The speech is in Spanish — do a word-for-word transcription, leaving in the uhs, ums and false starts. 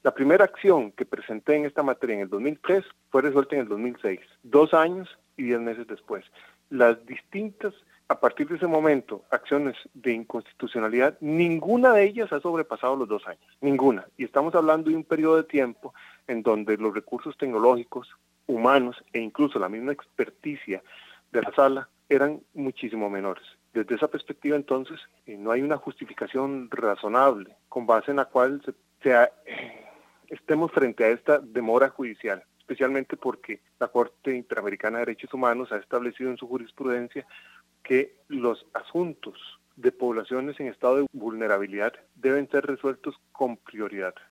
La primera acción que presenté en esta materia en el dos mil tres fue resuelta en el dos mil seis, dos años y diez meses después. Las distintas, a partir de ese momento, acciones de inconstitucionalidad, ninguna de ellas ha sobrepasado los dos años, ninguna. Y estamos hablando de un periodo de tiempo en donde los recursos tecnológicos, humanos e incluso la misma experticia de la sala eran muchísimo menores. Desde esa perspectiva, entonces, eh, no hay una justificación razonable con base en la cual se, sea, eh, estemos frente a esta demora judicial, especialmente porque la Corte Interamericana de Derechos Humanos ha establecido en su jurisprudencia que los asuntos de poblaciones en estado de vulnerabilidad deben ser resueltos con prioridad.